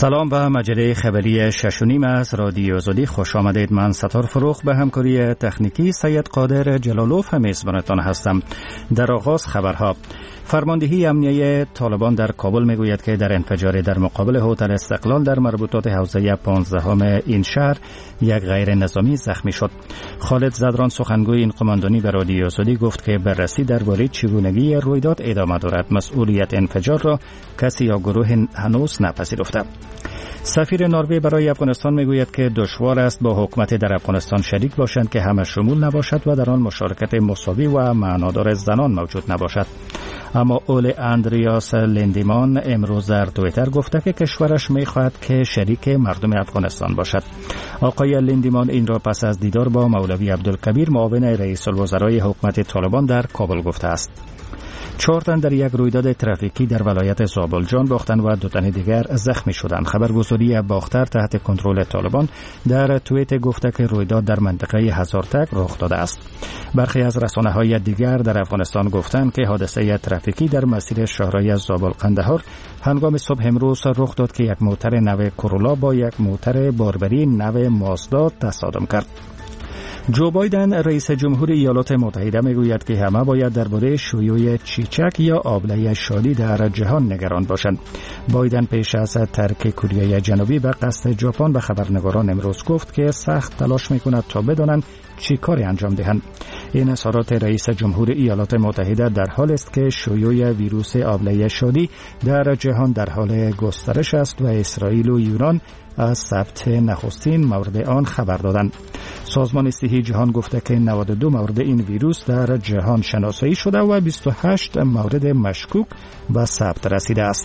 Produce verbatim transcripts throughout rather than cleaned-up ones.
سلام و مجله خبری شش و نیم از رادیو آزادی خوش آمدید. من ستار فروخ به همکاری تکنیکی سید قادر جلالوف میزبانتان هستم. در آغاز خبرها. فرماندهی امنیه طالبان در کابل میگوید که در انفجار در مقابل هتل استقلال در مربوطات حوزه پانزدهم این شهر یک غیر نظامی زخمی شد. خالد زدران سخنگوی این قماندانی به رادیو آزادی گفت که بررسی درباره چگونگی رویداد ادامه دارد. مسئولیت انفجار را کسی یا گروه هنوز نپذیرفته. سفیر نروژ برای افغانستان میگوید که دشوار است با حکومت در افغانستان شریک باشند که همه شمول نباشد و در آن مشارکت مساوی و معنادار زنان موجود نباشد. اما اول اندریاس لیندیمان امروز در توییتر گفته که کشورش میخواهد که شریک مردم افغانستان باشد. آقای لیندیمان این را پس از دیدار با مولوی عبدالکبیر معاون رئیس الوزرای حکومت طالبان در کابل گفته است. چهار تن در یک رویداد ترافیکی در ولایت زابل جان باختند و دو تن دیگر زخمی شدند. خبرگزاری باختر تحت کنترل طالبان در توییت گفته که رویداد در منطقه هزارتک رخ داده است. برخی از رسانه‌های دیگر در افغانستان گفتند که حادثه ترافیکی در مسیر شاهراه زابل قندهار هنگام صبح امروز رخ داد که یک موتر نو کورولا با یک موتر باربری نو مازدا تصادم کرد. جو بایدن رئیس جمهور ایالات متحده میگوید که همه باید درباره شیوع چیچک یا آبله شادی در جهان نگران باشند. بایدن پیش از ترک کره جنوبی به قصد ژاپن به خبرنگاران امروز گفت که سخت تلاش میکند تا بدانند چی کاری انجام دهند. این اظهارات رئیس جمهور ایالات متحده در حال است که شیوع ویروس آبله شادی در جهان در حال گسترش است و اسرائیل و یونان از ثبت نخستین مورد آن خبر دادند. سازمان صحی جهان گفته که نود و دو مورد این ویروس در جهان شناسایی شده و بیست و هشت مورد مشکوک به ثبت رسیده است.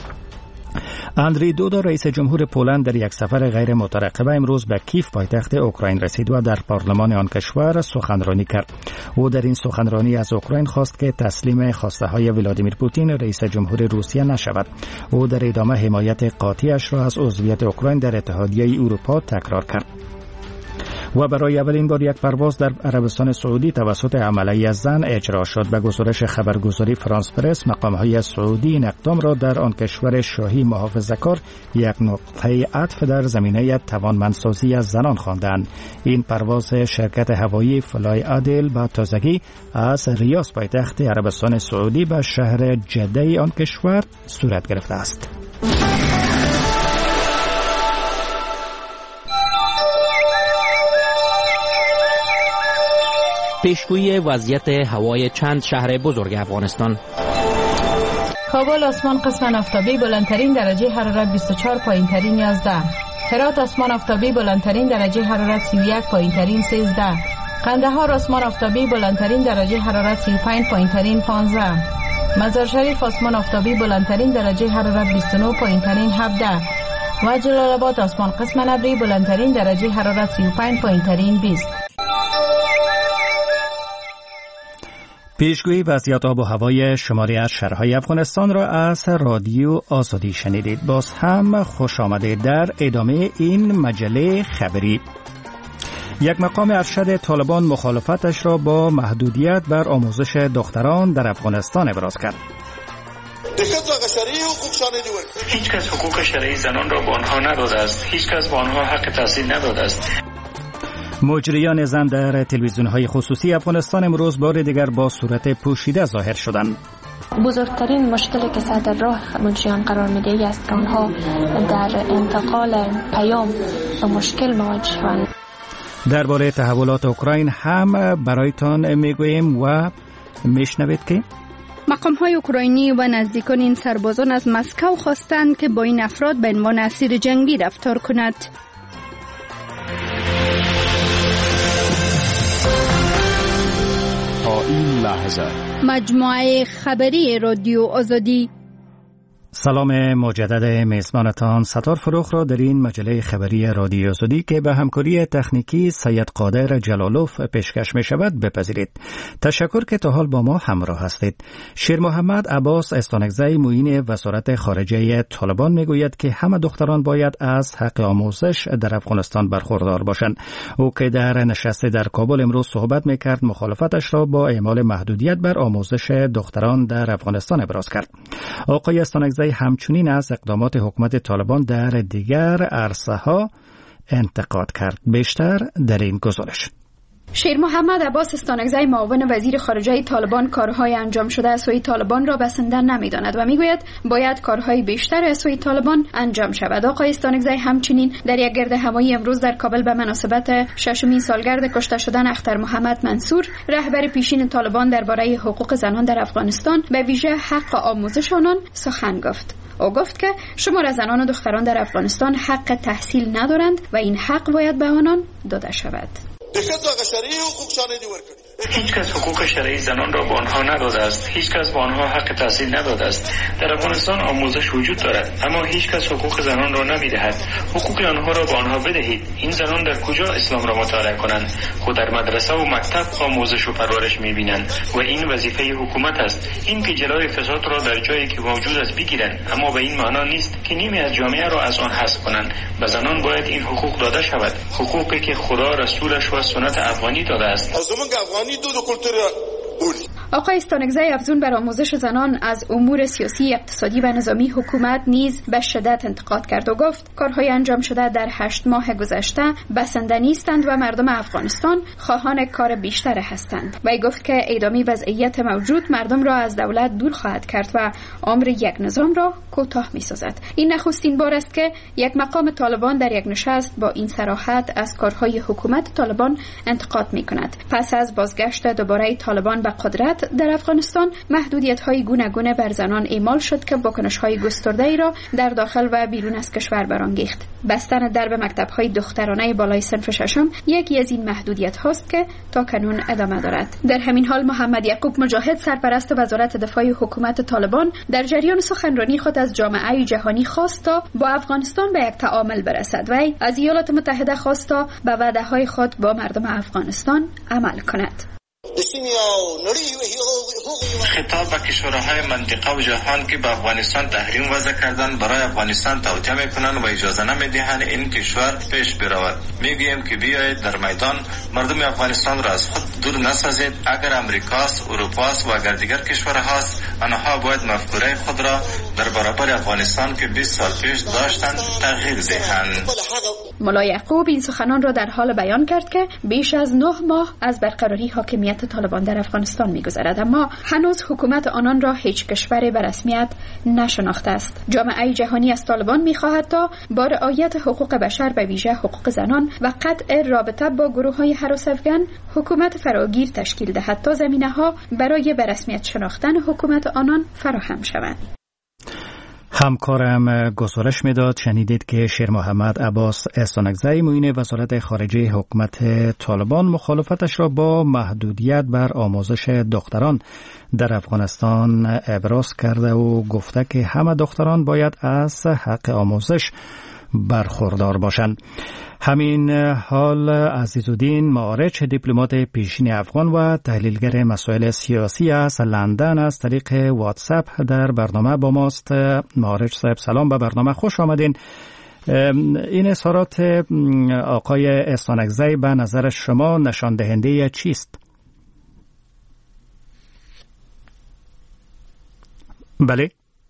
اندری دودا رئیس جمهور پولند در یک سفر غیر مترقبه امروز به کیف پایتخت اوکراین رسید و در پارلمان آن کشور سخنرانی کرد. او در این سخنرانی از اوکراین خواست که تسلیم خواسته های ولادیمیر پوتین رئیس جمهور روسیه نشود. او در ادامه حمایت قاطعش را از عضویت اوکراین در اتحادیه اروپا تکرار کرد. و برای اولین بار یک پرواز در عربستان سعودی توسط عملیه زن اجرا شد. به گزارش خبرگزاری فرانس پرس مقام‌های سعودی این اقدام را در آن کشور شاهی محافظه‌کار یک نقطه عطف در زمینه توانمندسازی از زنان خواندند. این پرواز شرکت هوایی فلای عادل با تازگی از ریاض پایتخت عربستان سعودی به شهر جده آن کشور صورت گرفته است. پیشگویی وضعیت هوای چند شهر بزرگ افغانستان. کابل آسمان قسماً آفتابی بلندترین درجه حرارت بیست و چهار پایین ترین یازده. هرات آسمان آفتابی بلندترین درجه حرارت سی و یک پایین ترین سیزده. قندهار آسمان آفتابی بلندترین درجه حرارت سی و پنج پایین ترین پانزده. مزار شریف آسمان آفتابی بلندترین درجه حرارت بیست و نه پایین ترین هفده. و جلال آباد آسمان قسماً ابری بلندترین درجه حرارت سی و پنج پایین ترین بیست. پیشگویی وضعیت آب و هوای شماری از شهرهای افغانستان را از رادیو آزادی شنیدید. باز هم خوش آمدید در ادامه این مجله خبری. یک مقام ارشد طالبان مخالفتش را با محدودیت بر آموزش دختران در افغانستان ابراز کرد. هیچ کس حقوق شرعی زنان را به آنها نداده است. هیچ کس به آنها حق تحصیل نداده است. مجریان زن در تلویزیون‌های خصوصی افغانستان امروز بار دیگر با صورت پوشیده ظاهر شدند. بزرگترین مشکلی که سر در راه مجریان قرار می‌دهد است که آنها در انتقال پیام و مشکل مواجه‌اند. درباره تحولات اوکراین هم برایتان میگوییم و میشنوید که مقام‌های اوکراینی و نزدیکان این سربازان از مسکو خواستند که با این افراد به عنوان اسیر جنگی رفتار کند. این لحظه مجموعه خبری رادیو آزادی. سلام مجدد میزبانتان ستار فروخ را در این مجله خبری رادیو آزادی که به همکاری تکنیکی سید قادر جلالوف پیشکش می شود بپذیرید. تشکر که تا حال با ما همراه هستید. شیر محمد عباس استانکزی معین وزارت خارجه طالبان می گوید که همه دختران باید از حق آموزش در افغانستان برخوردار باشند. او که در نشست در کابل امروز صحبت می کرد مخالفتش را با اعمال محدودیت بر آموزش دختران در افغانستان ابراز کرد. آقای استانکزی همچنین از اقدامات حکومت طالبان در دیگر عرصه‌ها انتقاد کرد. بیشتر در این گزارش. شیر محمد عباس استانکزی معاون وزیر خارجه طالبان کارهای انجام شده از سوی طالبان را بسنده نمی‌داند و میگوید باید کارهای بیشتر از سوی طالبان انجام شود. آقای استانکزی همچنین در یک گرد همایی امروز در کابل به مناسبت ششمین سالگرد کشته شدن اختر محمد منصور رهبر پیشین طالبان درباره حقوق زنان در افغانستان به ویژه حق آموزش آنان سخن گفت. او گفت که شمار زنان و دختران در افغانستان حق تحصیل ندارند و این حق باید به آنان داده شود. هیچ کس حقوق شرعی زنان را به آنها نداده است. هیچ کس به آنها حق تحصیل نداده است. در افغانستان آموزش وجود دارد اما هیچ کس حقوق زنان را نمیدهد. حقوق آنها را به آنها بدهید. این زنان در کجا اسلام را مطالعه کنند؟ خود در مدرسه و مکتب آموزش و پرورش میبینند و این وظیفه حکومت است. این که جلوی فساد را در جایی که موجود است بگیرند، اما به این معنا نیست که نیمی از جامعه را از آن حذف کنند. به زنان باید این حقوق داده شود، حقوقی که خدا رسولش و سنت افغانی داده است. آقای استانکزی افزون بر آموزش زنان از امور سیاسی، اقتصادی و نظامی حکومت نیز به شدت انتقاد کرد و گفت کارهای انجام شده در هشت ماه گذشته بسنده نیستند و مردم افغانستان خواهان کار بیشتر هستند. و ای گفت که ادامه وضعیت موجود مردم را از دولت دور خواهد کرد و امر یک نظام را کوتاه می‌سازد. این نخستین بار است که یک مقام طالبان در یک نشست با این صراحت از کارهای حکومت طالبان انتقاد می‌کند. پس از بازگشت دوباره طالبان به قدرت در افغانستان محدودیت‌های گوناگون بر زنان اعمال شد که واکنش‌های گسترده‌ای را در داخل و بیرون از کشور برانگیخت. بستن درب مکتب‌های دخترانه بالای صنف ششم یکی از این محدودیت‌هاست که تا کنون ادامه دارد. در همین حال محمد یعقوب مجاهد سرپرست وزارت دفاع حکومت طالبان در جریان سخنرانی خود از جامعه جهانی خواست تا با افغانستان به یک تعامل برسد و از ایالات متحده خواست تا به وعده‌های خود با مردم افغانستان عمل کند. خطاب به کشورهای منطقه و جهان که به افغانستان تحریم وضع کردن برای افغانستان توطئه میکنن و اجازه نمیدهند این کشور پیش برود. میگوییم که بیایید در میدان مردم افغانستان را از خود دور نسازید. اگر امریکاست، اروپاست و اگر دیگر کشورهاست، آنها باید مفکوره خود را در برابر افغانستان که بیست سال پیش داشتند تغییر دهند. ملا یعقوب این سخنان را در حال بیان کرد که بیش از نه ماه از برقراری حاکمیت طالبان در افغانستان می‌گذرد، اما هنوز حکومت آنان را هیچ کشوری به رسمیت نشناخته است. جامعه جهانی از طالبان می‌خواهد تا با رعایت حقوق بشر به ویژه حقوق زنان و قطع رابطه با گروه‌های هراس افغان حکومت فراگیر تشکیل دهد تا زمینه‌ها برای به رسمیت شناختن حکومت آنان فراهم شوند. همکارم گزارش میداد. شنیدید که شیر محمد عباس استانکزی معین وزارت خارجه حکومت طالبان مخالفتش را با محدودیت بر آموزش دختران در افغانستان ابراز کرده و گفته که همه دختران باید از حق آموزش برخوردار باشند. همین حال عزیزالدین معارچ دیپلمات پیشین افغان و تحلیلگر مسائل سیاسی از لندن از طریق واتساپ در برنامه با ماست. معارچ صاحب سلام، به برنامه خوش آمدین. این اظهارات آقای استانکزی به نظر شما نشان دهنده چیست؟ بله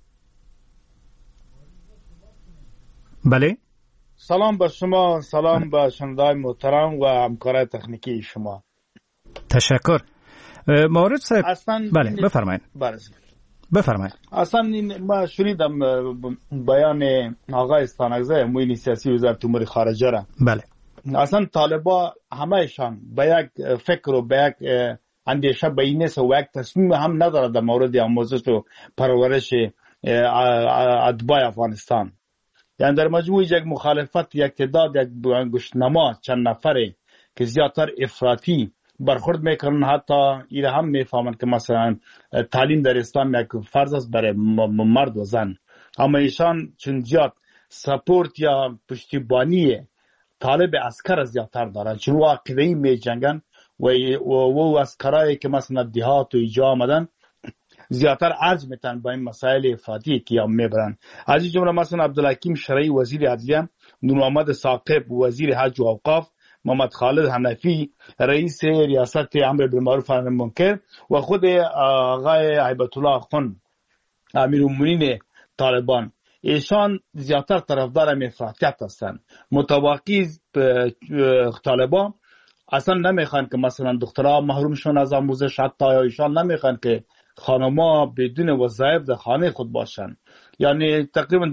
بله سلام به شما، سلام به شنوندگان محترم و همکارای تکنیکی شما. تشکر. معارض صاحب اصلا بله بفرمایید. بله بفرمایید. اصلا این ما شنیدم بیان آقای استانکزی معین سیاسی وزارت امور خارجه را. بله. اصلا طالبا همهشان به یک فکر و به یک اندیشه به این است و یک تصمیم هم ندارد در مورد آموزش و پرورش اتباع افغانستان. یعنی در مجموع یک مخالفت، یک تعداد، یک گوشتنما چند نفره که زیادتر افراطی برخورد میکنن، حتی ایره هم میفهمند که مثلا تعلیم در اسلام یک فرض است برای مرد و زن، اما ایشان چون زیاد سپورت یا پشتیبانی طالب عسکر زیادتر دارن، چون واقعی می جنگن و و عسکرایی که مثلا دیهات و ایجا آمدن زیادتر ارج میتن با این مسائل افراطی که یا میبرن. از این جمله مثلا عبدالحکیم شرعی وزیر عدلیه، نور محمد ثاقب وزیر حج و اوقاف، محمد خالد حنفی رئیس ریاست امر بالمعروف و نهی عن المنکر و خود آقای هیبت الله خان امیرالمومنین طالبان. ایشان زیادتر طرفدار افراطیت هستند. متواقی طالبان اصلا نمیخوان که مثلا دخترها محروم شون از آموزش، حتی ایشان نمیخوان که خانم‌ها بدون وظایف در خانه خود باشند. یعنی تقریبا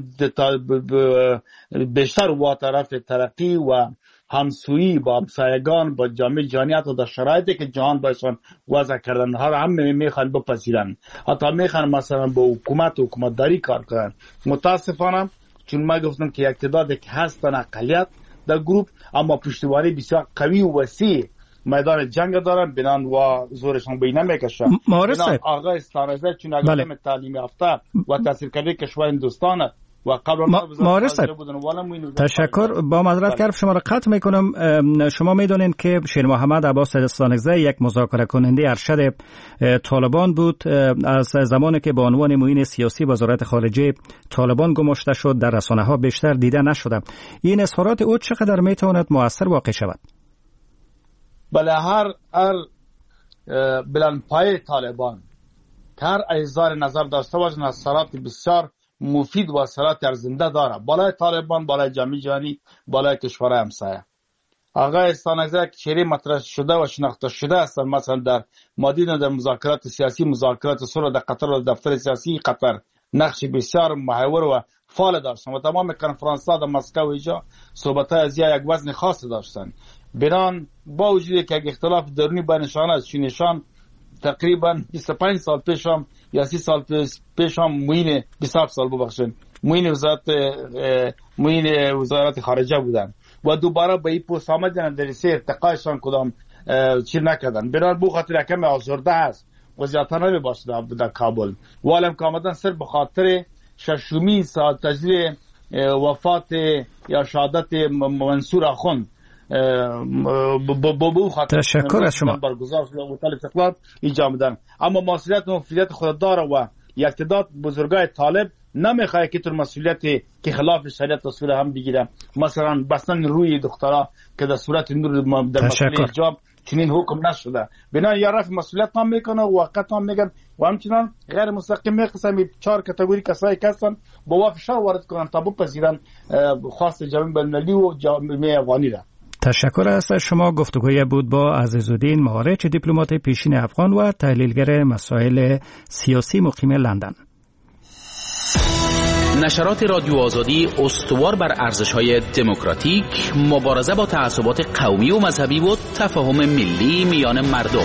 بیشتر با طرف ترقی و همسویی با همسایگان با جامعه جهانیت و در شرایطی که جهان بایشان وضع کردن هر هم میخوان بپذیرن، حتی میخوان مثلا با حکومت و حکومتداری کار کنن. متاسفانه چون ما گفتم که اقتداری که هستن اقلیت در گروه، اما پشتیبانی بسیار قوی و وسیع میدان جنگ دارن، بنان و زورشان بین نمیکشه. بنان آقای استانزه چون اگر تعلیم یافته و تاثیرگذار کشور هندوستان و قبل معرض تشکر. با معذرت کردم شما را قطع میکنم. شما میدونید که شیر محمد عباس استانگزی یک مذاکره کننده ارشد طالبان بود. از زمانی که به عنوان معین سیاسی وزارت خارجه طالبان گماشته شد در رسانه ها بیشتر دیده نشده. این اظهارات او چقدر میتواند مؤثر واقع شود؟ بله، هر هر بلند پای طالبان هر اظهار نظر داشته باشند اثرات بسیار مفید و اثرات ارزنده داره بالای طالبان، بالای جامعه جهانی، بالای کشورهای همسایه. آقای استانگزی که چهره مطرح شده و شناخته شده هستند، مثلا در مادین در مذاکرات سیاسی، مذاکرات صلح در قطر و دفتر سیاسی قطر نقش بسیار محور و فعال داشتند و تمام کنفرانس‌ها در مسکو اینجا صحبت‌های از یک وزن خاص داشتند. بنان با وجودی که اختلاف درونی بینشان است، چونشان تقریبا بیست و پنج سال پیش هم یا سی سال پیش هم معین بیست و هفت سال ببخشید معین وزارت معین وزارت خارجه بودن و دوباره به این پست آمدن در سه ارتقایشان کدام چیز نکردن. بنان بو خاطر کمی آزرده است و زیادتر نمی باشد در کابل. والم که آمدن صرف به خاطر ششمی سال تجلیل وفات یا شهادت منصور آخوند بابو خاطر تشکر از شما برگزار شده و طالب استقلال اینجا آمدن. اما مسئولیت و مفیدیت خود داره و اقتدار بزرگای طالب نمیخواد که تر مسئولیتی که خلاف شریعت رسول هم بگیره، مثلا بستن روی دخترها که در صورت نور در مسئله حجاب چنین حکم نشده. بنا یا رفع مسئولیت هم میکنه و وقت هم میگن و همچنان غیر مستقیم میقسم چهار کاتگوری کسایی که هستن با فشار وارد کنن تا بپذیرن خواست جامعه بین‌المللی و جامعه افغانی را. تشکر از شما. گفتگوی بود با عزیزالدین مهارچ، دیپلمات پیشین افغان و تحلیلگر مسائل سیاسی مقیم لندن. نشرات رادیو آزادی استوار بر ارزش‌های دموکراتیک، مبارزه با تعصبات قومی و مذهبی و تفاهم ملی میان مردم.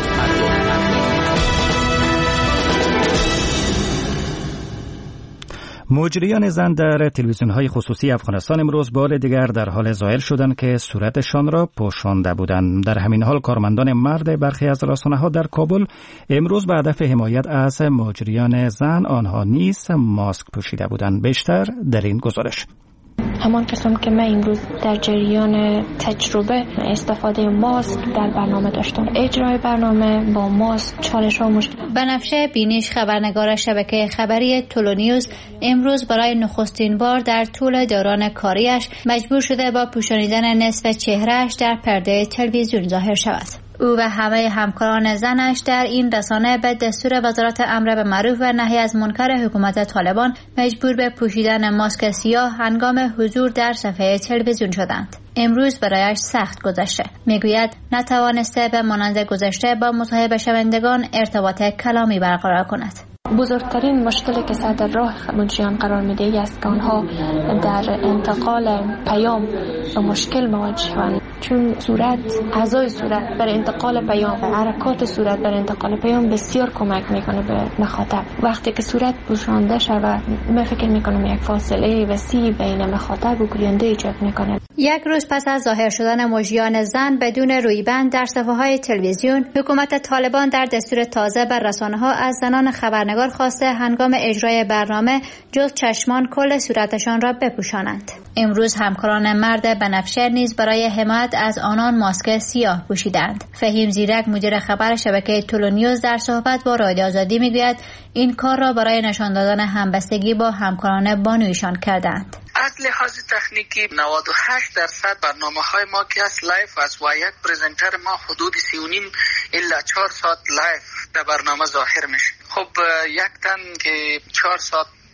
مجریان زن در تلویزیون‌های خصوصی افغانستان امروز بار دیگر در حال ظاهر شدند که صورتشان را پوشانده بودند. در همین حال کارمندان مرد برخی از رسانه‌ها در کابل امروز به هدف حمایت از مجریان زن آنها نیز ماسک پوشیده بودند. بیشتر در این گزارش. همان قسم که من امروز در جریان تجربه استفاده ماسک در برنامه داشتم. اجرای برنامه با ماسک چالش ها مشکل. بنفشه بینیش خبرنگار شبکه خبری تولونیوز امروز برای نخستین بار در طول دوران کاریش مجبور شده با پوشانیدن نصف چهرهش در پرده تلویزیون ظاهر شود. او و همه همکاران زنش در این رسانه به دستور وزارت امر به معروف و نهی از منکر حکومت طالبان مجبور به پوشیدن ماسک سیاه هنگام حضور در صفحه تلویزیون شدند. امروز برایش سخت گذشته. میگوید نتوانسته به مانند گذشته با مصاحبه شوندگان ارتباط کلامی برقرار کند. بزرگترین مشکلی که سر راه منشیان قرار میده است که آنها در انتقال پیام و مشکل مواجه شوند، چون صورت اعضای صورت بر انتقال پیام و حرکات صورت بر انتقال پیام بسیار کمک میکنه به مخاطب. وقتی که صورت پوشانده شود من فکر میکنم یک فاصله وسیع بین مخاطب و گوینده ایجاد میکنه. یک روز پس از ظاهر شدن مجریان زن بدون رویبند در صفحه‌های تلویزیون، حکومت طالبان در دستور تازه بر رسانه‌ها از زنان خبرنگار خواسته هنگام اجرای برنامه جز چشمان کل صورتشان را بپوشانند. امروز همکاران مرد بنفشه نیز برای حمایت از آنان ماسک سیاه پوشیدند. فهیم زیرک مدیر خبر شبکه تولونیوز در صحبت با رادیو آزادی میگوید این کار را برای نشان دادن همبستگی با همکاران بانویشان کردند. از لحاظ تکنیکی نود و هشت درصد برنامه‌های ما که از لایف از و یک پرزنتر ما حدود سی و نیم الا چهار ساعت لایف در برنامه ظاهر میشه. خب یک تن که چهار ساعت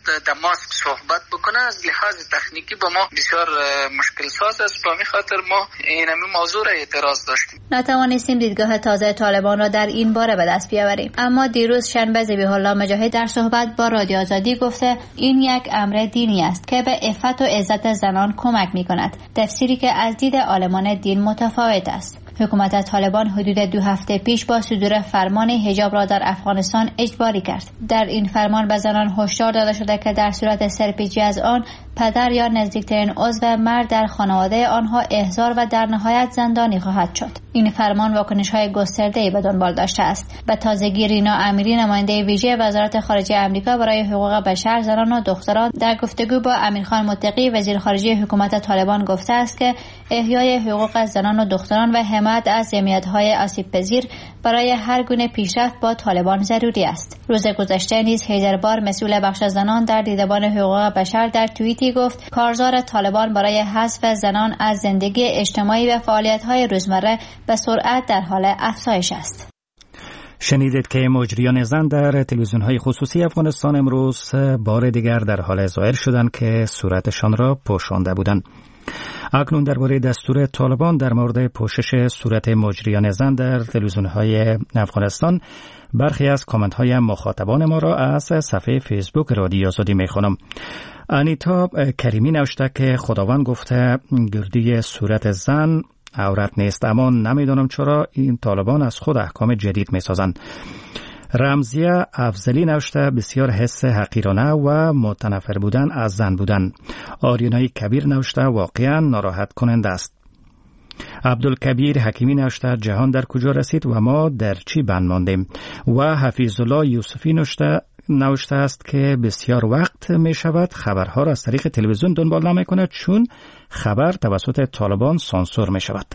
دماسک صحبت بکنه از لحاظ تکنیکی با ما بسیار مشکل ساز است. با می خاطر ما این همین موضوع را اعتراض داشتیم. نتوانستیم دیدگاه تازه طالبان را در این باره به دست بیاوریم، اما دیروز شنبه ذبیح الله مجاهد در صحبت با رادیو آزادی گفته این یک امر دینی است که به عفت و عزت زنان کمک می کند، تفسیری که از دید عالمان دین متفاوت است. حکومت طالبان حدود دو هفته پیش با صدور فرمان حجاب را در افغانستان اجباری کرد. در این فرمان به زنان هشدار داده شده که در صورت سرپیچی از آن پدر یا نزدیکترین عضو مرد در خانواده آنها احضار و در نهایت زندانی خواهد شد. این فرمان واکنش‌های گسترده‌ای به دنبال داشته است. به تازگی رینا امیری نماینده ویژه وزارت خارجه آمریکا برای حقوق بشر، زنان و دختران در گفتگو با امیرخان متقی وزیر خارجه حکومت طالبان گفته است که احیای حقوق زنان و دختران و حمایت از جمعیت‌های آسیب‌پذیر برای هر گونه پیشرفت با طالبان ضروری است. روز گذشته نیز حیدربار مسئول بخش زنان در دیدبان حقوق بشر در توییتی گفت کارزار طالبان برای حذف زنان از زندگی اجتماعی و فعالیت‌های روزمره به سرعت در حال افزایش است. شنیدید که مجریان زن در تلویزیون‌های خصوصی افغانستان امروز بار دیگر در حال ظاهر شدند که صورتشان را پوشانده بودند. اکنون درباره دستور طالبان در مورد پوشش صورت مجریان زن در تلویزیون‌های افغانستان برخی از کامنت‌های مخاطبان ما را از صفحه فیسبوک رادیو آزادی می‌خوانم. انیتا کریمی نوشته که خداوند گفته گردی صورت زن عورت نیست، اما نمیدونم چرا این طالبان از خود احکام جدید میسازند. رمزیه افضلی نوشته بسیار حس حقیرانه و متنفر بودن از زن بودن. آریانای کبیر نوشته واقعا ناراحت کننده است. عبدالکبیر حکیمی نوشته جهان در کجا رسید و ما در چی بند ماندیم. و حفیظ الله یوسفی نوشته نوشته است که بسیار وقت می شود خبرها را از طریق تلویزیون دنبال نمی کند چون خبر توسط طالبان سانسور می شود.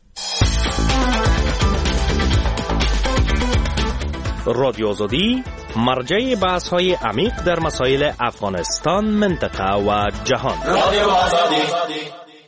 رادیو آزادی مرجع بحث های عمیق در مسائل افغانستان، منطقه و جهان. رادیو آزادی.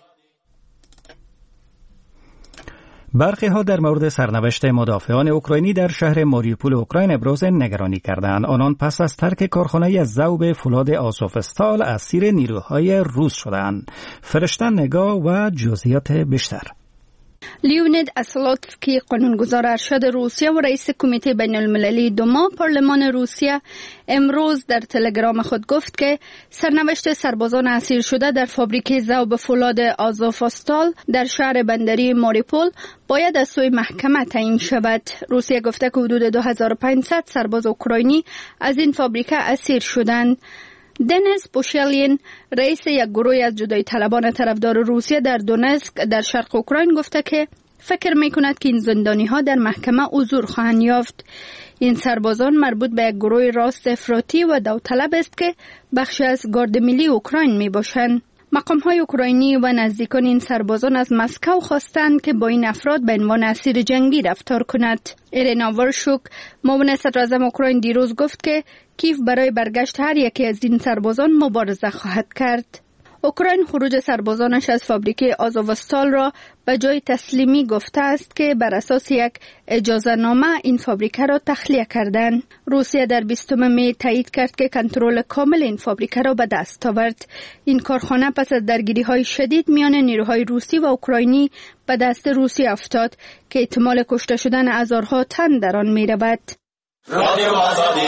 برخی ها در مورد سرنوشت مدافعان اوکراینی در شهر ماریوپول اوکراین ابراز نگرانی کردند. آنان پس از ترک کارخانه ضرب فولاد آزوفستال اسیر نیروهای روس شدند. فرشته نگاه و جزئیات بیشتر. لیونید اسلاتسکی قانونگذار ارشد روسیه و رئیس کمیته بین المللی دوما پارلمان روسیه امروز در تلگرام خود گفت که سرنوشت سربازان اسیر شده در فابریک ذوب فولاد آزوفستال در شهر بندری ماریوپول باید از سوی محکمه تعیین شود. روسیه گفته که حدود دو هزار و پانصد سرباز اوکراینی از این فابریک اسیر شدند. دنیس بوشلین رئیس یک گروه از جدایی طلبان طرفدار روسیه در دونسک در شرق اوکراین گفته که فکر می کند که این زندانی ها در محکمه حضور خواهند یافت. این سربازان مربوط به یک گروه راست افراطی و داوطلب است که بخشی از گارد ملی اوکراین می باشند. مقام های اوکراینی و نزدیکان این سربازان از مسکو خواستند که با این افراد به عنوان اسیر جنگی رفتار کند. ایرینا ورشوک معاون صدراعظم اوکراین دیروز گفت که کیف برای برگشت هر یکی از این سربازان مبارزه خواهد کرد. اوکراین خروج سربازانش از فابریک آزوفستال را به جای تسلیمی گفته است که بر اساس یک اجازه نامه این فابریکه را تخلیه کردند. روسیه در بیستم می تایید کرد که کنترل کامل این فابریکه را به دست آورد. این کارخانه پس از درگیری های شدید میان نیروهای روسی و اوکراینی به دست روسیه افتاد که احتمال کشته شدن هزارها تن در آن می رود. رادیو آزادی.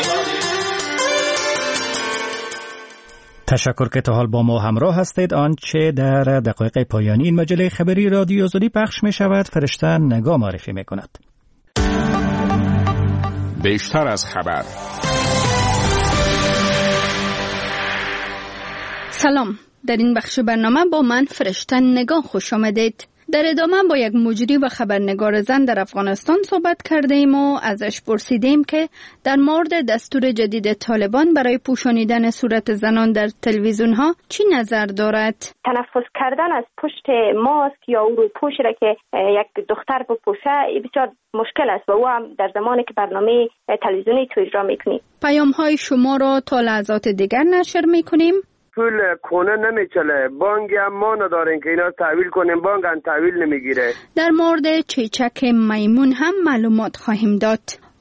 تشکر که تا حال با ما همراه هستید. آنچه در دقایق پایانی این مجله خبری رادیو آزادی پخش می شود فرشته نگاه معرفی می کند. بیشتر از خبر. سلام، در این بخش برنامه با من فرشته نگاه خوش آمدید. در ادامه با یک مجری و خبرنگار زن در افغانستان صحبت کرده ایم و ازش پرسیدیم که در مورد دستور جدید طالبان برای پوشانیدن صورت زنان در تلویزیون ها چی نظر دارد؟ تنفس کردن از پشت ماسک یا او رو پوش را که یک دختر بپوشه بسیار مشکل است و او هم در زمانی که برنامه تلویزیونی تو اجرا میکنیم. پیام های شما را تا لحظات دیگر نشر میکنیم. پول کونه نمیچله، بانک هم ما نداریم که اینا تحویل کنیم، بانک هم تحویل نمیگیره. در مورد چیچک میمون هم معلومات خواهیم داد.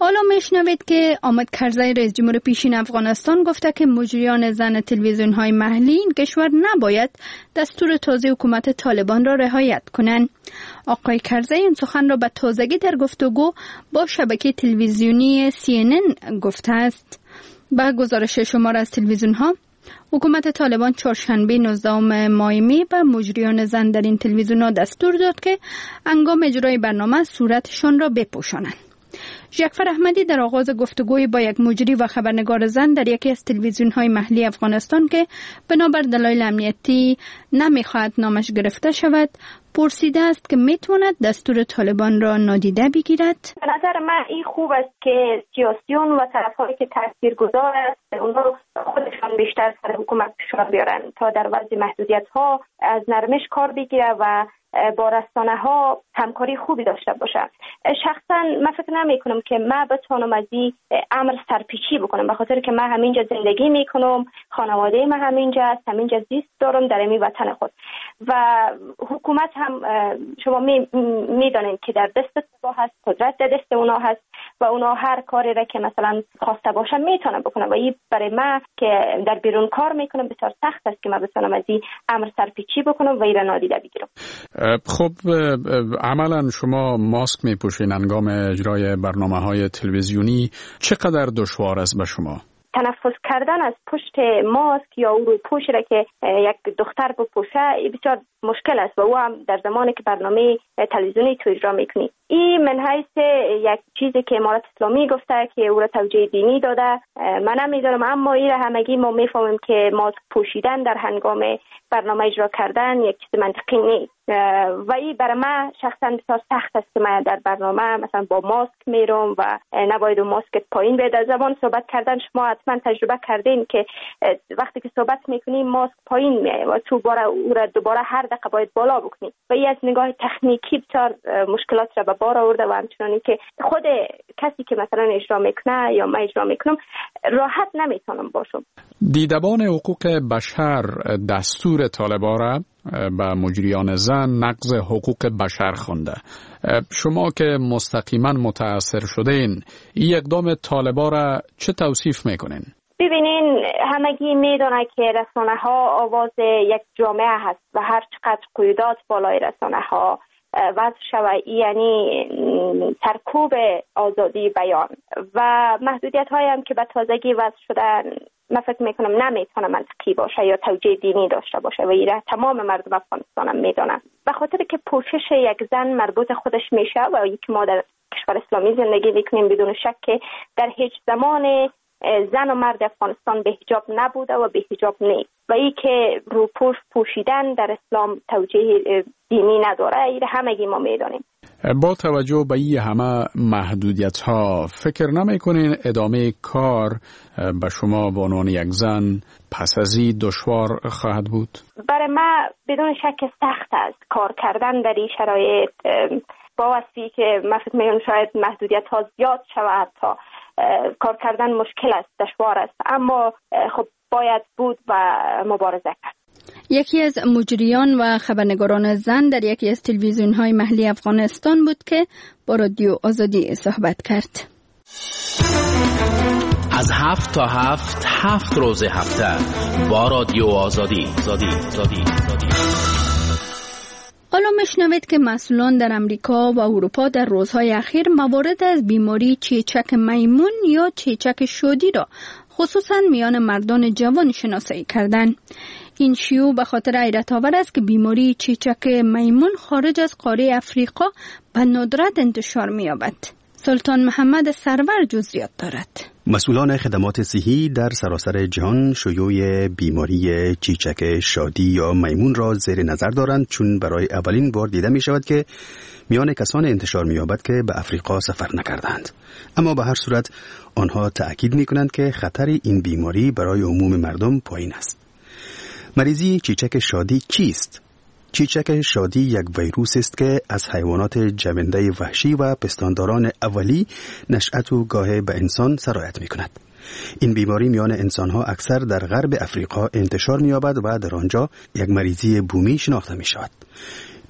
حالا میشنوید که حامد کرزی رئیس جمهور پیشین افغانستان گفته که مجریان زن تلویزیون های محلی این کشور نباید دستور تازه حکومت طالبان را رعایت کنند. آقای کرزی این سخن را به تازگی در گفتگو با شبکه تلویزیونی سی ان ان گفته است. به گزارش شمار از تلویزیون ها، حکومت طالبان چهارشنبه نوزدهم ماه می به مجریان زن در این تلویزیون ها دستور داد که هنگام اجرای برنامه صورتشان را بپوشانند. جعفر احمدی در آغاز گفتگوی با یک مجری و خبرنگار زن در یکی از تلویزیون‌های محلی افغانستان که بنابر دلایل امنیتی نمی‌خواهد نامش گرفته شود، پرسیده است که میتواند دستور طالبان را نادیده بگیرد. به نظر من این خوب است که سیاسیون و طرف‌هایی که تاثیرگذار است اونها خودشان بیشتر سر حکومت فشار بیارن تا در وضع محدودیت‌ها از نرمش کار بگیره و با رسانه ها همکاری خوبی داشته باشم. شخصا من فکر نمی کنم که من بتوانم از این امر سرپیچی بکنم، به خاطر که من همینجا زندگی میکنم، خانواده من همینجا است، همینجا زیست دارم در این وطن خود و حکومت هم شما میدانید که در دست اونا هست، قدرت در دست اونا هست و اونا هر کاری را که مثلا خواسته باشن میتونن بکنن و این برای من که در بیرون کار میکنم بسیار سخت است که من بتونم از این امر سرپیچی بکنم و این را نادیده بگیرم. خب عملا شما ماسک میپوشین هنگام اجرای برنامه‌های تلویزیونی، چقدر دشوار است به شما؟ تنفس کردن از پشت ماسک یا او رو پوش را که یک دختر بپوشه بسیار مشکل است و او هم در زمانی که برنامه تلویزیونی تو اجرا میکنی. این من حیث یک چیزی که امارت اسلامی گفته که او را توجیه دینی داده، من نمیدونم، اما این را همگی ما میفهمیم که ماسک پوشیدن در هنگام برنامه اجرا کردن یک چیز منطقی نیست و این برای من شخصا بسیار سخت است که من در برنامه مثلا با ماسک میرم و نباید اون ماسک پایین بیاد. از زبان صحبت کردن شما حتما تجربه کردین که وقتی که صحبت میکنی ماسک پایین میاد و تو باره او را دوباره هر دقیقه باید بالا بکنی و این از نگاه تکنیکی بسیار مشکلات را به بار آورده و همچنانی که خود کسی که مثلا اجرا میکنه یا من اجرا میکنم راحت نمیتونم باشم. دیدبان حقوق بشر دستور طالبان را به مجریان زن نقض حقوق بشر خونده. شما که مستقیما متاثر شدین، این اقدام طالبان را چه توصیف میکنین؟ ببینین، همگی میدونه که رسانه ها آواز یک جامعه هست و هر چقدر قیودات بالای رسانه ها وضع شود، یعنی سرکوب آزادی بیان و محدودیت هایی هم که به تازگی وضع شدن، من فکر میکنم نمیتونه منطقی باشه یا توجیه دینی داشته باشه و ایره تمام مردم افغانستان هم میدونن. به خاطر که پوشش یک زن مربوط خودش میشه و یکی ما در کشور اسلامی زندگی میکنیم، بدون شک که در هیچ زمان زن و مرد افغانستان به حجاب نبوده و به حجاب نیست و ای که روپوش پوشیدن در اسلام توجیه دینی نداره، ایره همگی ما میدونیم. با توجه به این همه محدودیت ها، فکر نمی کنین ادامه کار به شما به عنوان یک زن پس از این دشوار خواهد بود؟ برای من بدون شک سخت است کار کردن در این شرایط، با وصفی که من فکر میکنم شاید محدودیت ها زیاد شود تا کار کردن مشکل است، دشوار است، اما خب باید بود و مبارزه کرد. یکی از مجریان و خبرنگاران زن در یکی از تلویزیون‌های محلی افغانستان بود که با رادیو آزادی صحبت کرد. از هفت تا هفت هفت روز هفته با رادیو آزادی. آزادی. آزادی. آزادی. حالا میشنوید که مسئولان در امریکا و اروپا در روزهای اخیر موارد از بیماری چیچک میمون یا چیچک شادی را خصوصا میان مردان جوان شناسایی کردند. این شیوع به خاطر حیرت آور است که بیماری چیچک میمون خارج از قاره افریقا به ندرت انتشار می‌یابد. سلطان محمد سرور جزئیات دارد. مسئولان خدمات صحی در سراسر جهان شیوع بیماری چیچک شادی یا میمون را زیر نظر دارند، چون برای اولین بار دیده می شود که میان کسان انتشار می یابد که به افریقا سفر نکردند. اما به هر صورت آنها تأکید می کنند که خطر این بیماری برای عموم مردم پایین است. مریضی چیچک شادی چیست؟ چیچک شادی یک ویروس است که از حیوانات جونده وحشی و پستانداران اولی نشأت و گاه به انسان سرایت می کند. این بیماری میان انسانها اکثر در غرب افریقا انتشار می یابد و در آنجا یک مریضی بومی شناخته می شود.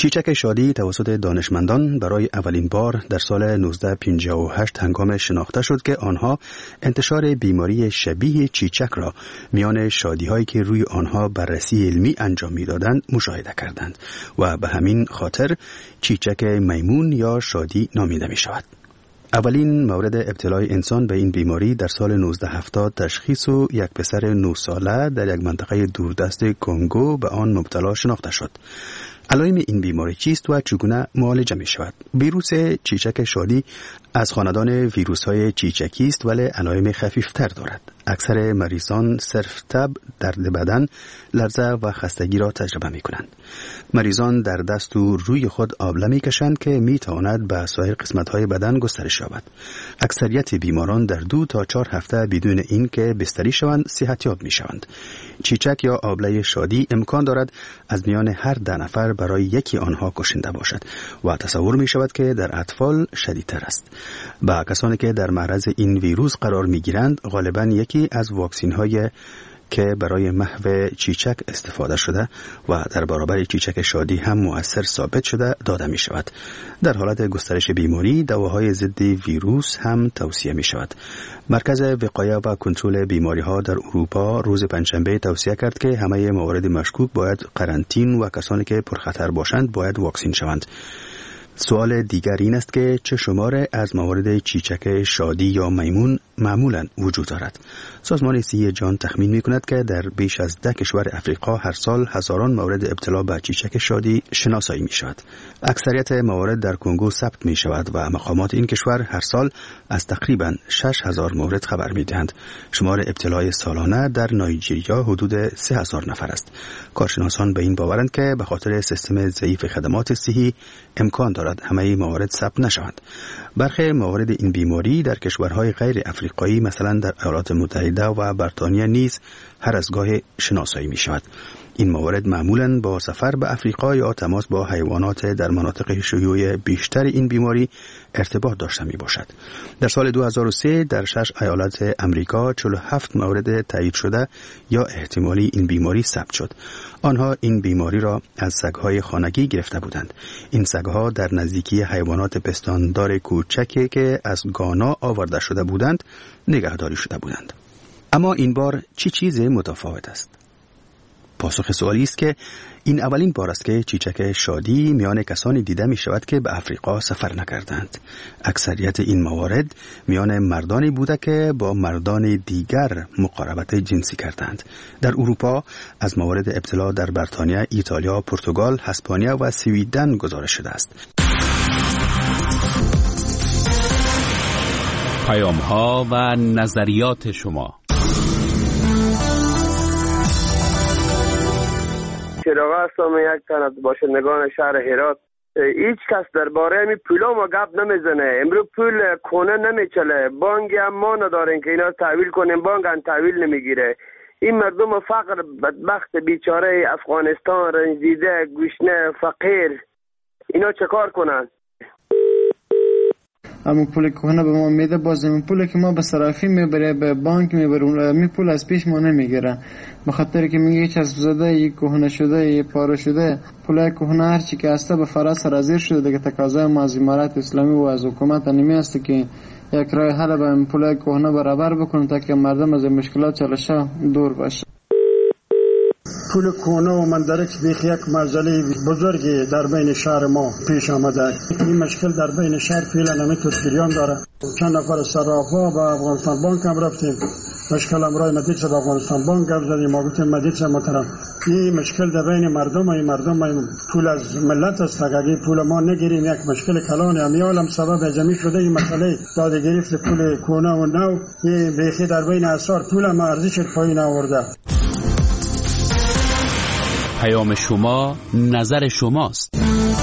چیچک شادی توسط دانشمندان برای اولین بار در سال نوزده پنجاه و هشت هنگام شناخته شد که آنها انتشار بیماری شبیه چیچک را میان شادی‌هایی که روی آنها بررسی علمی انجام می‌دادند مشاهده کردند و به همین خاطر چیچک میمون یا شادی نامیده می‌شود. اولین مورد ابتلای انسان به این بیماری در سال نوزده هفتاد تشخیص و یک پسر نه ساله در یک منطقه دوردست کنگو به آن مبتلا شناخته شد. علائم این بیماری چیست و چگونه معالجه می شود؟ ویروس چیچک شادی از خاندان ویروس های چیچکی است ولی علائم خفیفتر دارد. اکثر مریضان صرف تب، درد بدن، لرزه و خستگی را تجربه می کنند. مریضان در دست و روی خود آبله می کشند که می تواند به سایر قسمت های بدن گسترش یابد. اکثریت بیماران در دو تا چهار هفته بدون این که بستری شوند صحتیاب می شوند. چیچک یا آبله شادی امکان دارد از میان هر ده نفر برای یکی آنها کشنده باشد و تصور می شود که در اطفال شدیدتر است. با کسانی که در معرض این ویروس قرار می گیرند غالباً یکی از واکسین های که برای محو چیچک استفاده شده و در برابر چیچک شادی هم مؤثر ثابت شده داده می شود. در حالت گسترش بیماری دواهای ضد ویروس هم توصیه می شود. مرکز وقایه و کنترل بیماری ها در اروپا روز پنجشنبه توصیه کرد که همه موارد مشکوک باید قرنطین و کسانی که پرخطر باشند باید واکسین شوند. سوال دیگر این است که چه شماره از موارد چیچک شادی یا میمون معمولاً وجود دارد. سازمان صحت جهان تخمین می‌کند که در بیش از ده کشور افریقا هر سال هزاران مورد ابتلا به چیچک شادی شناسایی می‌شود. اکثریت موارد در کنگو ثبت می‌شود و مقامات این کشور هر سال از تقریباً شش هزار مورد خبر می‌دهند. شمار ابتلای سالانه در نایجریا حدود سه هزار نفر است. کارشناسان به این باورند که به خاطر سیستم ضعیف خدمات صحی امکان دارد همه موارد ثبت نشوند. برخی موارد این بیماری در کشورهای غیر افریقایی مثلا در ایالات متحده و بریتانیا نیز هر از گاهی شناسایی می شود. این موارد معمولاً با سفر به افریقا یا تماس با حیوانات در مناطق شیوع بیشتر این بیماری ارتباط داشته می باشد. در سال دو هزار و سه در شش ایالت امریکا چهل و هفت مورد تایید شده یا احتمالی این بیماری ثبت شد. آنها این بیماری را از سگ‌های خانگی گرفته بودند. این سگ‌ها در نزدیکی حیوانات پستاندار کوچکی که از گانا آورده شده بودند نگهداری شده بودند. اما این بار چی چیز متفاوت است؟ پاسخ سوالی است که این اولین بار است که چیچک شادی میان کسانی دیده می شود که به افریقا سفر نکردند. اکثریت این موارد میان مردانی بوده که با مردان دیگر مقاربت جنسی کردند. در اروپا از موارد ابتلا در بریتانیا، ایتالیا، پرتغال، اسپانیا و سوئیدن گزارش شده است. پیام ها و نظریات شما. چراغ هستم، یک تن از باشندگان شهر هرات. هیچ کس درباره می پولا ما گپ نمیزنه. امروز پول کونه نمیچله، بانگی هم ما نداریم که اینا تحویل کنیم، بانگ هم تحویل نمیگیره. این مردم فقر بدبخت بیچاره افغانستان رنجیده گوشنه فقیر اینا چه کار کنن؟ همون پول کهنه به ما میده، باز همون پول که ما به صرافی میبره به بانک میبره، می پول از پیش ما نمیگیره، به خاطر که میگه چسب زده، یک کهنه شده، یک پاره شده. پول کهنه هر چی که هسته به فرض سرازیر شده دیگه. تقاضای ما از امارات اسلامی و از حکومت نمی است که یک راه حل به پول کهنه برابر بکنه تا که مردم از مشکلات چالشه دور باشه. پول کهنه و مندرک بیخ یک مسئله بزرگی در بین شهر ما پیش آمده. این مشکل در بین شهر فعلا نمیتونه جریان داره. چند نفر صرافا به افغانستان بانک هم رفتیم، مشکل امرای مدیچه به افغانستان بانک گفت زدیم، ما گفتیم مدیچه محترم این مشکل در بین مردم این مردم این پول از ملت است، اگه پول ما نگیریم یک مشکل کلان امیالم سبب جمعی شده. این مسئله داده گرفت پول کهنه و نو این بیخی در بین اسعار پول ما ارزش پایین آورده. پیام شما، نظر شماست.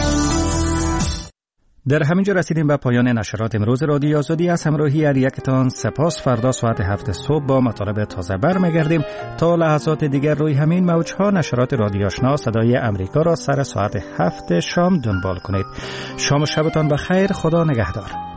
در همینجا رسیدیم به پایان نشرات امروز رادیو آزادی. از همراهی هر یکتان سپاس. فردا ساعت هفت صبح با مطالب تازه برمیگردیم. تا لحظات دیگر روی همین موجها نشرات رادیو آشنا صدای امریکا را سر ساعت هفت شام دنبال کنید. شام و شبتان بخیر. خدا نگهدار.